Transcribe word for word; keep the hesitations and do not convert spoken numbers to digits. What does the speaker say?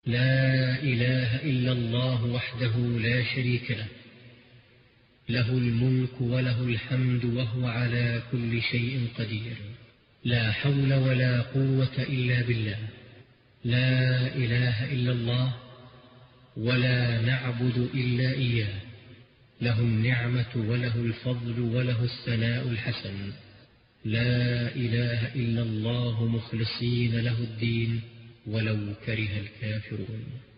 لا إله إلا الله وحده لا شريك له، له الملك وله الحمد وهو على كل شيء قدير. لا حول ولا قوة إلا بالله. لا إله إلا الله ولا نعبد إلا إياه، له النعمة وله الفضل وله الثناء الحسن. لا إله إلا الله مخلصين له الدين ولو كره الكافرون.